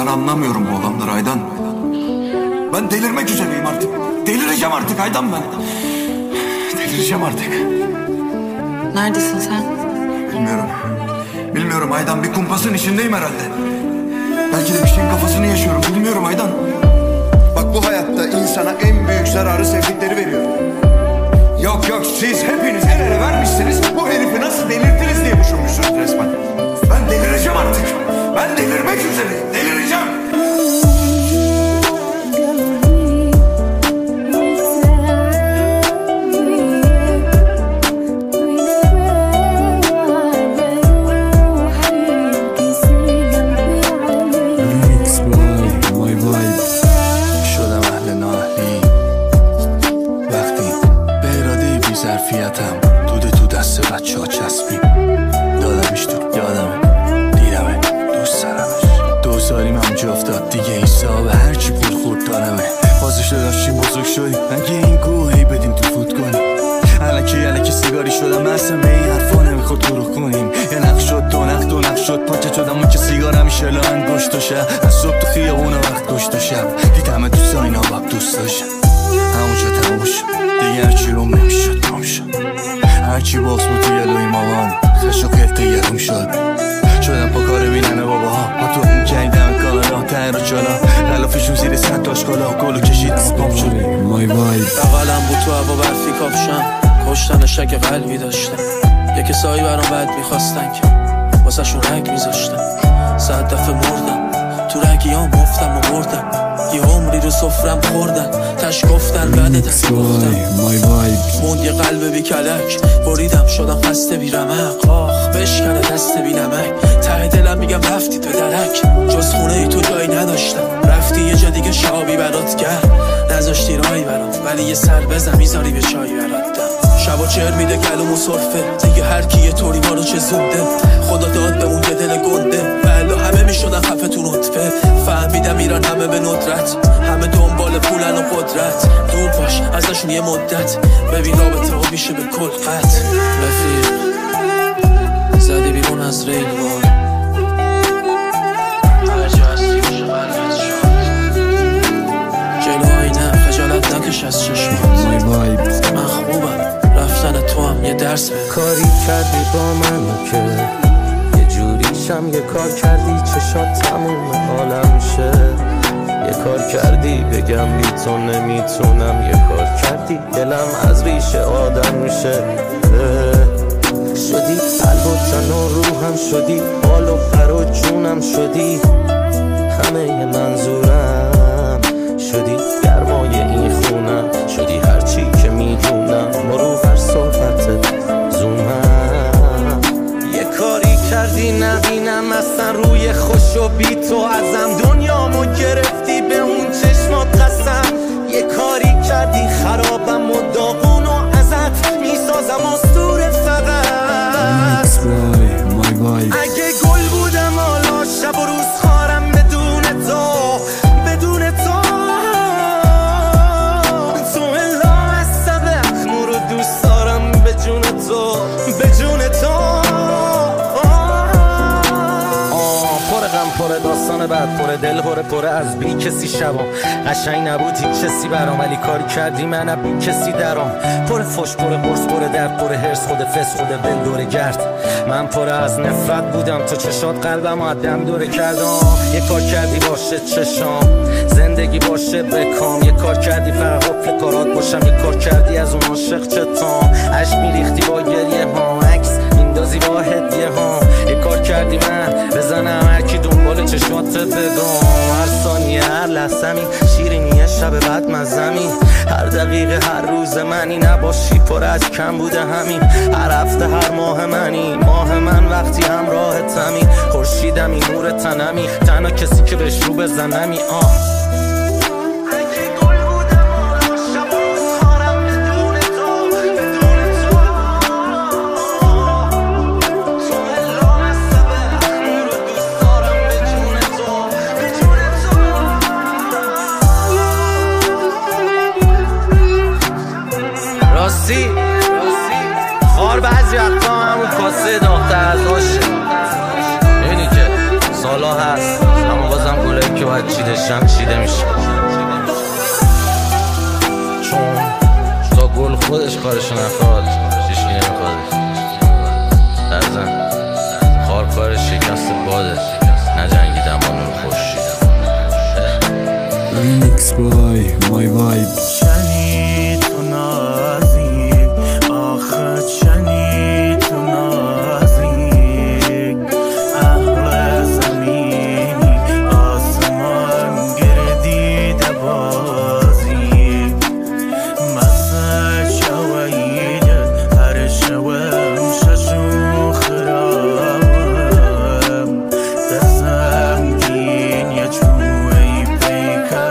Ben anlamıyorum bu olanları Aydan. Ben delirmek üzereyim artık. Delireceğim artık Aydan ben. Delireceğim artık. Neredesin sen? Bilmiyorum. Bilmiyorum Aydan, bir kumpasın içindeyim herhalde. Belki de bir şeyin kafasını yaşıyorum, bilmiyorum Aydan. Bak bu hayatta insana en büyük zararı sevdikleri veriyor. Yok yok, siz hepiniz el ele vermişsiniz, bu herifi nasıl delirtiriz diye düşünmüşsünüz resmen. Ben delireceğim artık. Ben delirmek üzereyim, delireceğim. ظرفیتم دوده تو دست بچه ها چسبیم دادمش تو یادمه دیدمه دوست دارمش دوزاریم همجا افتاد دیگه این صاحب هرچی پول خورد دارمه بازش داشتیم بزرگ شدیم نگه این گوهی بدیم تو فوت کنیم علکی سیگاری شدم من اصلا به این حرفا نمیخواد گروه کنیم یه نق شد دو نق شد پاکت شدم اون که سیگار همیشه لاین گشت و شب از صبح تو خیابون وقت گشت و شب دیدمه تو ساینا وقت دوست داشتم همونجا تموم شد دیگه هرچی روم نمیشد تموم شد هرچی باز بود توی الوی مامان خش و قلقه یادم شد شدم پا کار بیننه باباها ما تو اون کهیدم کالا تر و چالا غلافشون زیر سن تاش کلا گلو کشید سپام شد مای وای بغلم بود تو هوا برفی کافشم کشتن شک قلبی داشتم یکی سایی برام بد میخواستن که واسه شون رنگ میذاشتم 100 دفعه مردم تو رنگی ها مفتم و مردم یه عمری رو صفرم خوردن تش گفتن بده تش گفتم موند یه قلب بی کلک بریدم شدم خسته بی رمق آخ بشکنه دست بی نمک ته دلم میگم رفتی تو درک جز خونه ای تو جایی نداشتم رفتی یه جا دیگه شابی برات کرد نذاشتی رایی برات ولی یه سر بزن میذاری به چایی برات شب و چهر میده کلوم و صرفه دیگه هر کی یه طوری ما رو چه زونده خدا داد بمون یه دل گنده بلا همه میشدن خفه تو نطفه فهمیدم ایران همه به ندرت همه دنبال پولن و قدرت دور باش ازشون یه مدت ببین رابطه ها میشه به کل قطع رفیق زدی بیرون از ریل وای هر جا هستی باشه قلبت شد جلو آینه خجالت نکش از چشمات من خوبم رفتن تو هم یه درس به کاری کردی با من که یه جوریشم یه کار کردی چشات تموم حالم شه یه کار کردی بگم بی تو نمیتونم یه کار کردی دلم از ریشه آدم میشه شدی قلب و تن و روحم شدی حال و پر و جونم شدی همه منظورم شدی گرمای این خونم شدی هرچی که میدونم مرو بر صحبت زومم یه کاری کردی نبینم اصلا روی خوش و بی تو ازم دنیامو گرفتی به اون چشمات قسم یه کاری کردی خرابم و داغون و ازت میسازم اسطوره فقط اگه گل بودم حالا شب و روز خارم بدون تو بدون تو تو الا از سبق نور و دوست دارم به جون تو به جون تو پر غم پر داستان بعد پر دل پر از بی کسی شبام قشنگ نبود هیچ کسی برام ولی کاری کردی من بی کسی درام پر فش پر قرص پر درد پر هرس خود فس خود بل دوره گرد من پر از نفرت بودم تو چشات قلبم آدم دوره کردم یه کار کردی باشه چشام زندگی باشه بکام یه کار کردی فقط حفل کارات باشم یه کار کردی از اون عاشق چتام عشق میریختی با گریه ها عکس میندازی با هدیه ها یه کار کردی من بزنم هرکی دنبال چشمات بگم هر ثانیه هر لحظمی شیرینیه شب بعد مزمی هر دقیقه هر روز منی نباشی پر از کم بوده همین هر هفته هر ماه منی ماه من وقتی همراهتمی خورشیدمی نور تنمی تنها کسی که بهش رو بزنمی راستی خار بعضی وقتا همون کاسه داغ‌تر از آشه می‌بینی که سالا هست اما بازم گلایی که که باید چیدشن چیده میشه، چون تا گل خودش کارشو نخواد هیچکی نمیخوادش. در زن خار کارش شکست باده، نجنگیدم با نور خورشید. Remix by My Vibe. چنی تو نازی آخه چنی تو نازی اهل زمینی آسمان گردیده بازی مسا شویده هر شوم ششو خرابم دستمگین یه چوی پیکه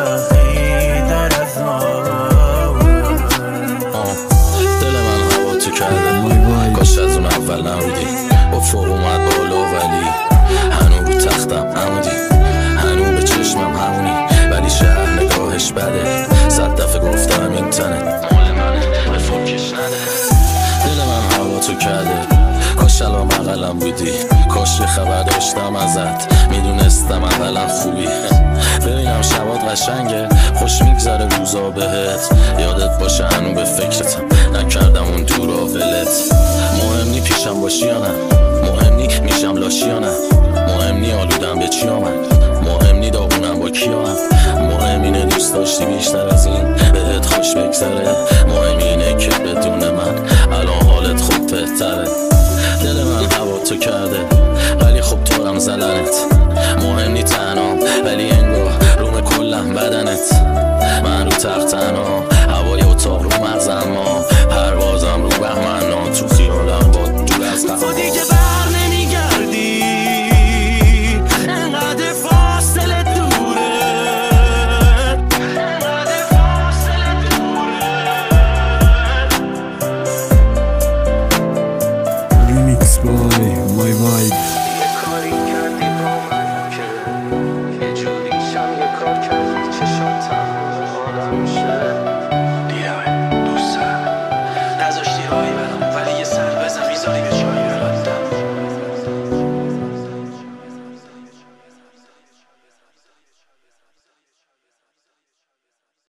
کاش از اون اول نبودی، افق اومد بالا ولی هنو رو تختم عمودی، هنو به چشمم همونی ولی شهر نگاهش بده. 100 دفعه گفتم این تنه مال منه به فکش نده. دل من هوا تو کرده، کاش الان بغلم بودی، کاش یه خبر داشتم ازت، میدونستم اولا خوبی. ببینم شبات قشنگه، خوش میگذره روزا بهت، یادت باشه هنو به فکرتم، نکردم اون دورا ولت. مهم نی پیشم باشی یا نه، مهم نی میشم لاشی یا نه، مهم نی آلودم به چی آمد، مهم نی داغونم با کی آمد، مهم اینه دوست داشتی بیشتر از این بهت خوش بگذره، مهم اینه که بدون من الان حالت خوب بهتره. دل من هوا تو کرده ولی خب تو هم زدنت، مهم نی تنها ولی انگار روم کلم بدنت، من رو تخت تنها